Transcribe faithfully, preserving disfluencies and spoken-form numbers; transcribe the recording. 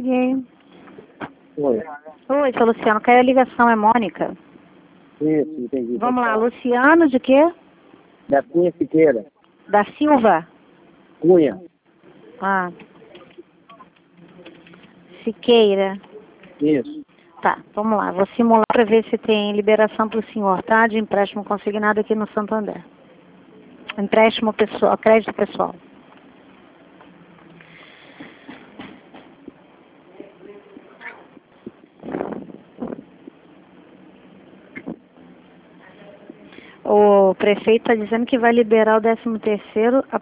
Peguei. Oi. Oi, seu Luciano. Caiu a ligação, é Mônica. Isso, entendi. Vamos lá, Luciano de quê? Da Cunha Siqueira. Da Silva? Cunha. Ah. Siqueira. Isso. Tá, vamos lá. Vou simular para ver se tem liberação para o senhor, tá? De empréstimo consignado aqui no Santander. Empréstimo pessoal, crédito pessoal. O prefeito está dizendo que vai liberar o décimo terceiro a